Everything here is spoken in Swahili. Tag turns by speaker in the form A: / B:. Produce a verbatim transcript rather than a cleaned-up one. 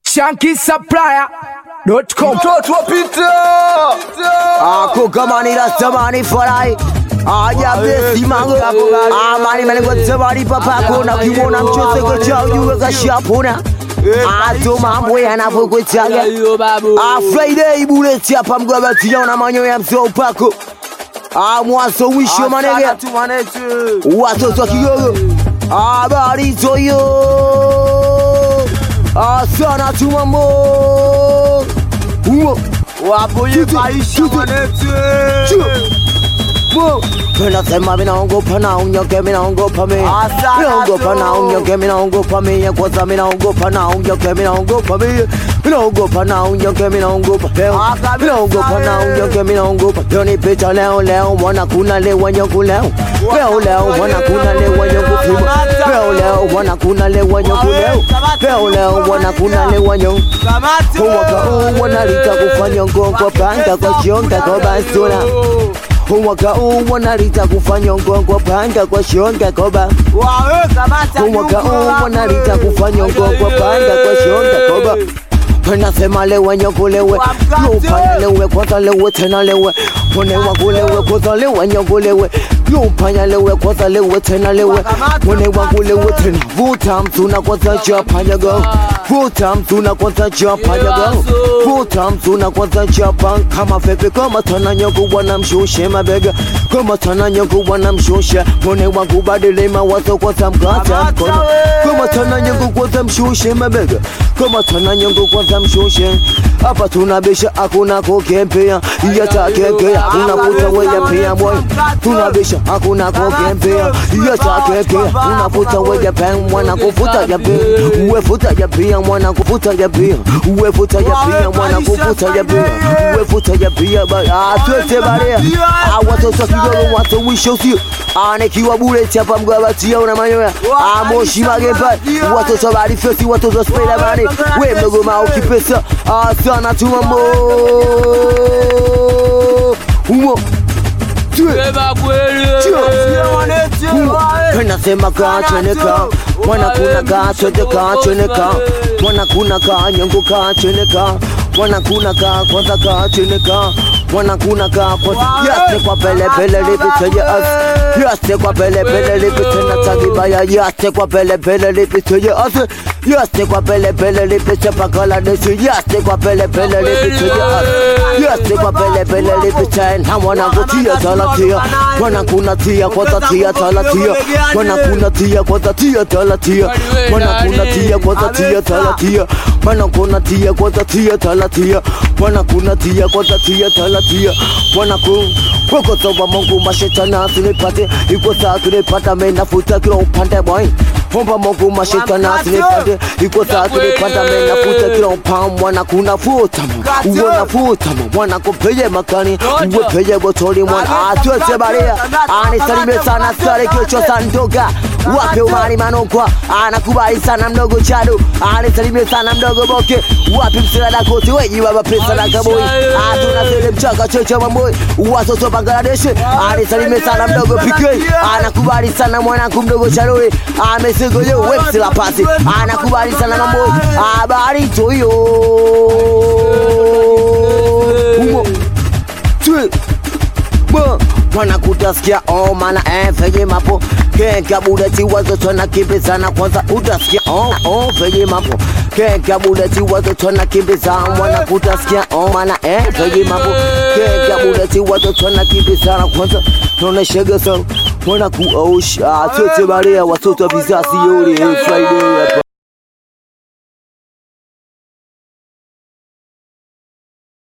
A: Shanky Supplier dot com.
B: Mtoto wa Peter
C: Ako kama ni rastamani farai Aja besi mango Amani mene kwa tabari papako na kiwona mchose kwa chao yuwe kashapona Ato mambo ya nafo kwa chaga A Friday buleti hapa mgabati ya una manyo ya mso upako A mwaso wisho manege Watoto kigogo Abari toyo Asana tu mambo Umo
B: Wapoye maisha wanetu
C: Pena sema mina ongopa na unyoke mina ongopa me Mina ongopa na unyoke mina ongopa me Ya kwanza mina ongopa na unyoke mina ongopa me Mina ongopa na unyoke mina ongopa leo Mina ongopa na unyoke mina ongopa Yoni picha leo leo Mwana kuna lewa nyoku leo Leo leo mwana kuna lewa nyoku pima Leo leo mwana kuna lewa nyoku leo Leo leo mwana kuna lewa nyoku Huwaka uu wana lita kufanya ngongwa Panga kwa shonga kwa basura Huwaka uu wana lita kufanya ngongwa Panga kwa shonga kwa ba Huwaka uu wana lita kufanya ngongwa Panga kwa shonga kwa ba Nasema lewe nyoko lewe Lupanya lewe kwanza lewe tena lewe Mwenewa kulewe kwanza lewe nyoko lewe Lupanya lewe kwanza lewe tena lewe Mwenewa kulewe tena Vuta mtuna kwanza chapa nyago Vuta mtuna kwanza chapa nyago Vuta mtuna kwanza chapa Kama fepe kama tana nyoko wana mshushe mabega Kama tana nyoko wana mshushe Mwenewa kubadili mawazo kwanza mkata mkono Kama tana nyoko kwanza mshushe mabega Kama tana nyoko kwanza mshushe Hapa tunabisha hakuna kukempea Yata kekea unaputa weja pia boy Tunabisha hakuna kukempea Yata kekea unaputa weja pia Mwana kufuta ya pia Uwe futa ya pia mwana kufuta ya pia Uwe futa ya pia mwana kufuta ya pia Uwe futa ya pia Atwete barea Watoto kidogo watu wisho sio Anekiwa buleti hapa mgabati ya una manyoya Amoshi magempa Watoto bari fesi watoto spela mani We mdogo mao kipesa Asana tu mambo Umo
B: Beba kweli
C: Nasema kacheneka Mwana kuna kachete kacheneka Mwana kuna kanyangu kacheneka Mwana kuna ka kwanza kacheneka Mwana kuna ka kwanza Yase kwa pele pele lipite ya as Yase kwa pele pele lipite na tagibaya Yase kwa pele pele lipite ya as Yase kwa pele pele lipite pakala desi Yase kwa pele pele lipite ya as Yase kwa pele pele lipite na mwana kutia talatia Mwana kuna tia kwanza tia talatia Mwana kuna tia kwanza tia talatia Mwana kuna tia kwanza tia talatia Mwana kuna tia kwanza tia talatia Mwana kuna tia kwanza tia talatia Mwana kuna Koko toba mungu mashetana tunipate Iko saa tunipata mena futa kila upande boy Homba mungu mashetana tunipate Iko saa tunipata mena futa kila upande Mwana kuna futa Uwe na futa Mwana kupeye makani Uwe peye botoli mwana Atuete barea Ani salime sana sare kiocho sandoga Wape umani manokwa Anakubali sana mdogo chadu Ani salime sana mdogo boke Wape msila na kote Weji waba pesa na kaboi Atuna sele mchaka cheche mamboy Watoto Bangladesh Anisalime sana mdogo P K Anakubali sana mwanangu mdogo Charoi Amesego yo wepsi la pasi Anakubali sana mamboy Abari toyo Umo Tue Bo Mwana kutasikia oh mana eh feye mapo Kenka buleti watoto na kibiza na kwanza utasikia oh oh feye mapo Kenka buleti watoto na kibiza Mwana kutasikia oh mana eh feye mapo Kenka buleti watoto na kibiza na kwanza Tone shege so Mwana kuosha Tete barea watoto vizazi yore Friday